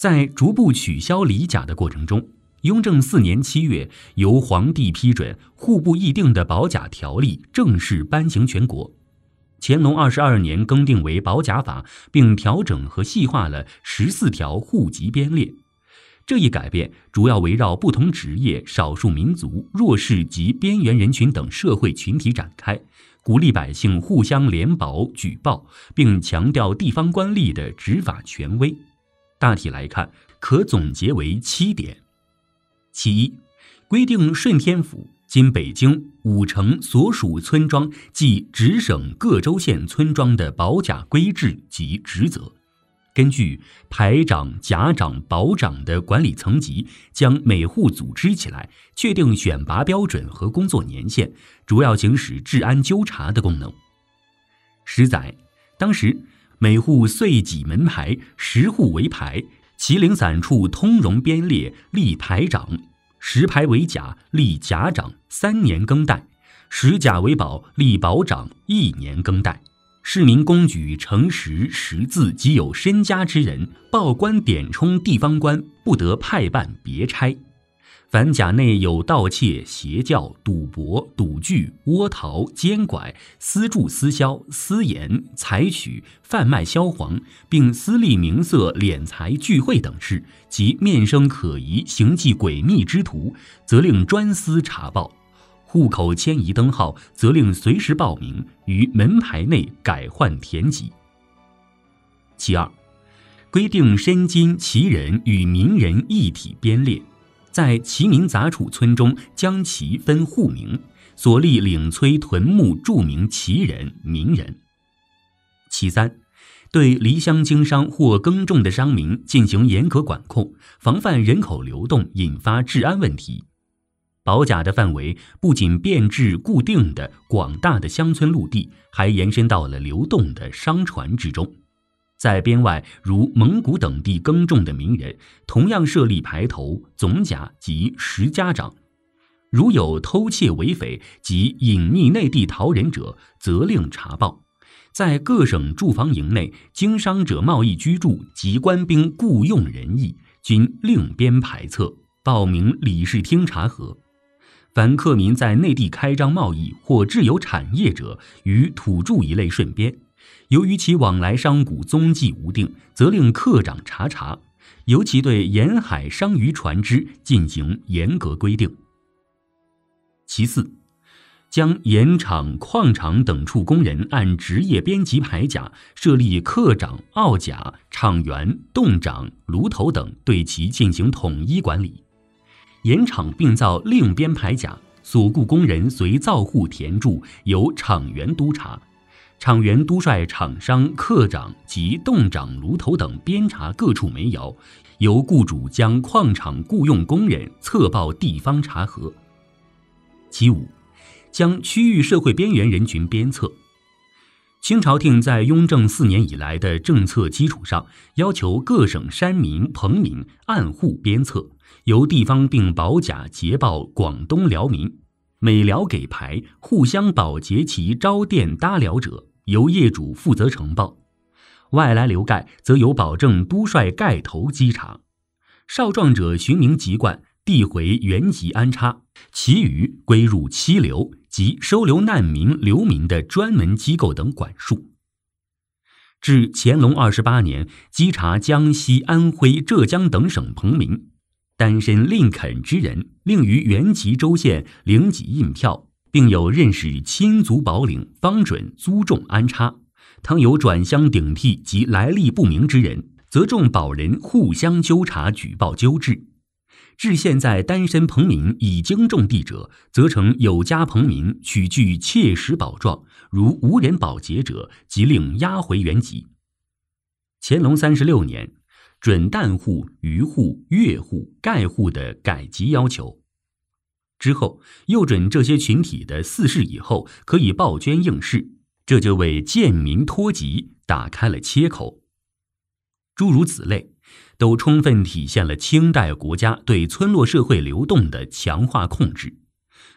在逐步取消里甲的过程中，雍正4年7月，由皇帝批准、户部议定的保甲条例正式颁行全国。乾隆22年更定为保甲法，并调整和细化了14条户籍编列。这一改变主要围绕不同职业、少数民族、弱势及边缘人群等社会群体展开，鼓励百姓互相联保举报，并强调地方官吏的执法权威。大体来看，可总结为7点。其一，规定顺天府今北京5城所属村庄及直省各州县村庄的保甲规制及职责，根据排长、甲长、保长的管理层级，将每户组织起来，确定选拔标准和工作年限，主要行使治安纠察的功能。10载，当时每户岁几门牌，10户为排，其零散处通融编列，立排长，10排为甲，立甲长，3年更代；10甲为保，立保长，1年更代。市民公举诚实识字及有身家之人，报官点充地方官，不得派办别差。凡甲内有盗窃、邪教、赌博、赌具、窝逃、奸拐、私铸私销、私盐、采取、贩卖销黄，并私立名色、敛财聚会等事，及面生可疑、行迹诡秘之徒，则令专司查报。户口迁移灯号，则令随时报名，于门牌内改换填籍。其二，规定申金旗人与民人一体编列，在齐民杂处村中将其分户名，所立领催屯牧著名旗人、民人。其三，对离乡经商或耕种的商民进行严格管控，防范人口流动引发治安问题。保甲的范围不仅变至固定的广大的乡村陆地，还延伸到了流动的商船之中。在边外如蒙古等地耕种的民人，同样设立排头、总甲及10家长。如有偷窃为匪及隐匿内地逃人者，责令查报。在各省住房营内经商者贸易居住及官兵雇用人役，均另编排册，报名理事厅查核。凡客民在内地开张贸易或置有产业者，与土著一类顺编，由于其往来商贾踪迹无定，则令课长查，尤其对沿海商渔船只进行严格规定。其四，将盐场、矿场等处工人按职业编辑排甲，设立课长、奥甲、厂员、洞长、炉头等，对其进行统一管理。盐场并造另编排甲，所雇工人随造户填注，由厂员督查。厂员督率厂商、课长及洞长、炉头等编查各处煤窑，由雇主将矿场雇用工人册报地方查核。其五，将区域社会边缘人群编册。清朝廷在雍正4年以来的政策基础上，要求各省山民、彭民按户编册，由地方并保甲捷报广东辽民，每辽给牌，互相保洁其招店搭辽者，由业主负责呈报。外来流盖，则由保证督率盖头稽查。少壮者寻名籍贯，递回原籍安插，其余归入七流及收留难民、流民的专门机构等管束。至乾隆28年，稽查江西、安徽、浙江等省彭民，单身另垦之人，另于原籍州县领给印票，并有认识亲族保领，方准租种安插。倘有转乡顶替及来历不明之人，则众保人互相纠察举报纠治。至现在单身彭民已经种地者，则成有家彭民取具切实保状，如无人保洁者，即令押回原籍。乾隆36年，准旦户、渔户、越户、盖户的改籍要求。之后又准这些群体的4世以后可以报捐应试，这就为贱民脱籍打开了切口。诸如此类，都充分体现了清代国家对村落社会流动的强化控制。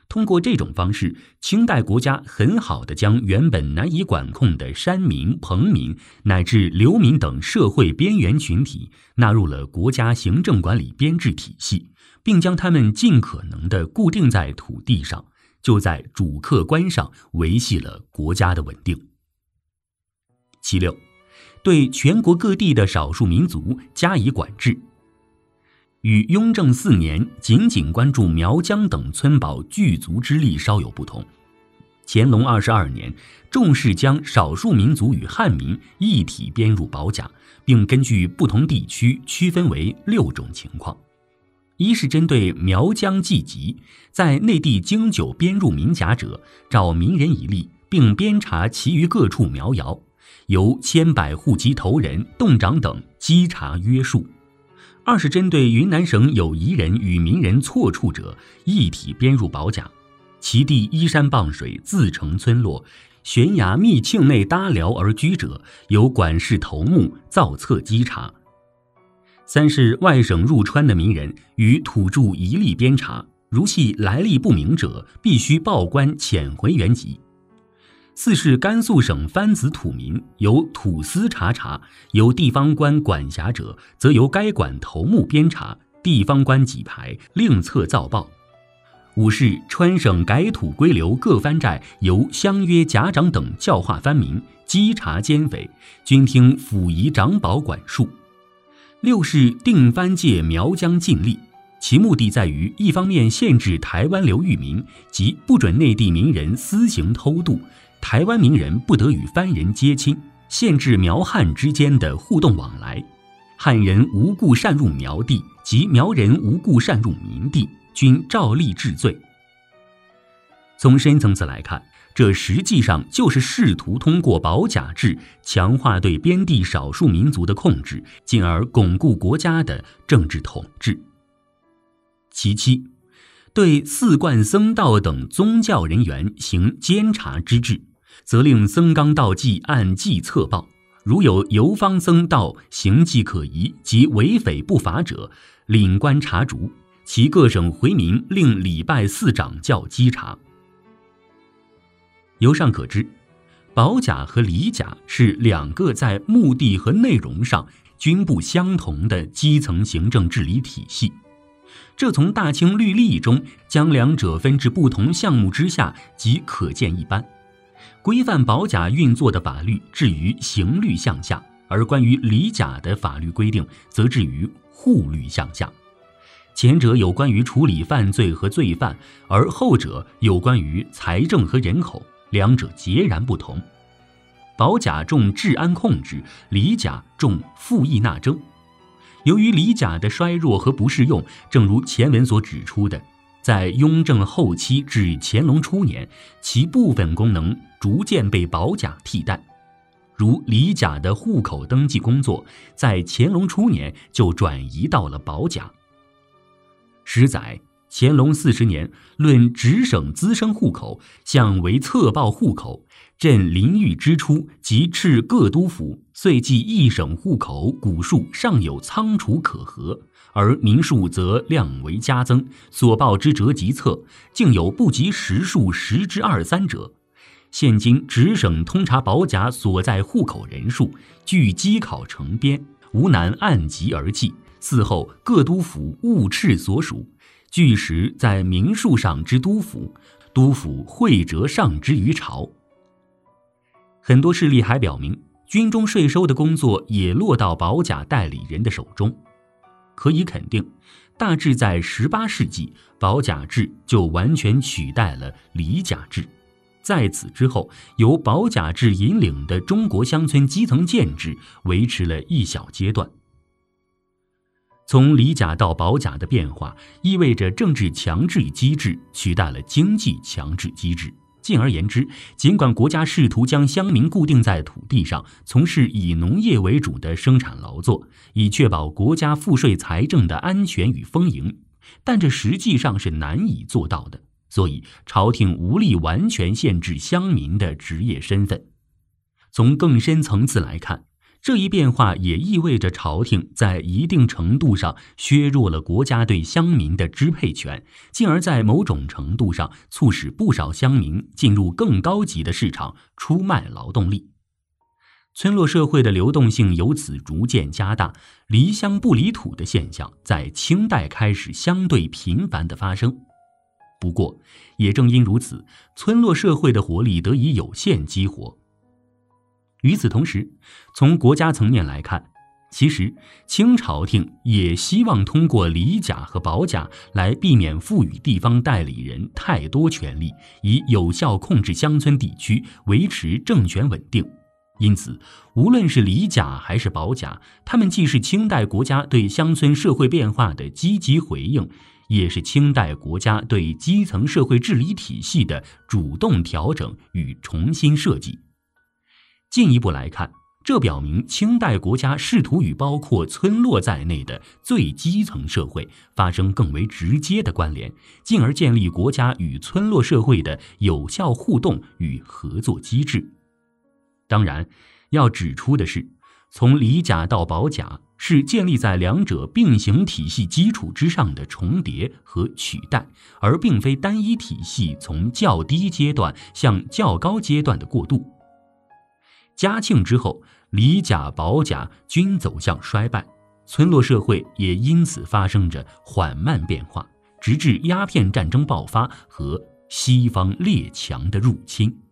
通过这种方式，清代国家很好地将原本难以管控的山民、彭民乃至流民等社会边缘群体纳入了国家行政管理编制体系，并将他们尽可能地固定在土地上，就在主客观上维系了国家的稳定。76. 对全国各地的少数民族加以管制。与雍正4年仅仅关注苗疆等村堡聚族之力稍有不同，乾隆22年重视将少数民族与汉民一体编入保甲，并根据不同地区区分为6种情况。一是针对苗疆济籍，在内地经久编入民甲者，召民人一例，并编查其余各处苗谣，由千百户籍头人、洞长等稽查约束。二是针对云南省有彝人与民人错处者，一体编入保甲，其地依山傍水，自成村落，悬崖密庆内搭寮而居者，由管事头目造册稽查。三是外省入川的民人与土著一律编查，如系来历不明者，必须报关遣回原籍。四是甘肃省番子土民，由土司查，由地方官管辖者，则由该管头目编查，地方官给牌，另册造报。五是川省改土归流各番寨，由乡约甲长等教化番民，稽查奸匪，均听府仪长保管束。六是定番界苗疆禁令，其目的在于一方面限制台湾流域民，即不准内地民人私行偷渡，台湾民人不得与番人接亲，限制苗汉之间的互动往来，汉人无故擅入苗地及苗人无故擅入民地，均照例治罪。从深层次来看，这实际上就是试图通过保甲制强化对边地少数民族的控制，进而巩固国家的政治统治。其七，对寺观僧道等宗教人员行监察之制，责令僧纲道纪按纪册报，如有游方僧道行迹可疑及为匪不法者，领官查逐，其各省回民令礼拜寺长教稽查。由上可知，保甲和礼甲是两个在目的和内容上均不相同的基层行政治理体系。这从大清律例中将两者分至不同项目之下即可见一斑。规范保甲运作的法律置于刑律项下，而关于礼甲的法律规定则置于户律项下。前者有关于处理犯罪和罪犯，而后者有关于财政和人口，两者截然不同。保甲重治安控制，礼甲重赋役纳征。由于礼甲的衰弱和不适用，正如前文所指出的，在雍正后期至乾隆初年，其部分功能逐渐被保甲替代。如礼甲的户口登记工作，在乾隆初年就转移到了保甲。10载，乾隆40年论直省滋生户口，向为册报户口，朕临御之初，即敕各督府，遂记一省户口古数尚有仓储可核，而民数则量为加增，所报之折集册，竟有不及实数10之2、3者。现今直省通查保甲所在户口人数，据稽考成编，无难按级而记，嗣后各督府务敕所属，据实在民数上之督府，督府会折上之于朝。很多事例还表明，军中税收的工作也落到保甲代理人的手中。可以肯定，大致在18世纪，保甲制就完全取代了礼甲制。在此之后，由保甲制引领的中国乡村基层建制维持了一小阶段。从礼甲到保甲的变化，意味着政治强制机制取代了经济强制机制。进而言之，尽管国家试图将乡民固定在土地上，从事以农业为主的生产劳作，以确保国家赋税财政的安全与丰盈，但这实际上是难以做到的。所以朝廷无力完全限制乡民的职业身份。从更深层次来看， 这一变化也意味着朝廷在一定程度上削弱了国家对乡民的支配权，进而在某种程度上促使不少乡民进入更高级的市场出卖劳动力。村落社会的流动性由此逐渐加大，离乡不离土的现象在清代开始相对频繁地发生。不过，也正因如此，村落社会的活力得以有限激活。与此同时，从国家层面来看，其实清朝廷也希望通过里甲和保甲来避免赋予地方代理人太多权力，以有效控制乡村地区，维持政权稳定。因此，无论是里甲还是保甲，他们既是清代国家对乡村社会变化的积极回应，也是清代国家对基层社会治理体系的主动调整与重新设计。进一步来看，这表明清代国家试图与包括村落在内的最基层社会发生更为直接的关联，进而建立国家与村落社会的有效互动与合作机制。当然，要指出的是，从里甲到保甲是建立在两者并行体系基础之上的重叠和取代，而并非单一体系从较低阶段向较高阶段的过渡。嘉庆之后，里甲、保甲均走向衰败，村落社会也因此发生着缓慢变化，直至鸦片战争爆发和西方列强的入侵。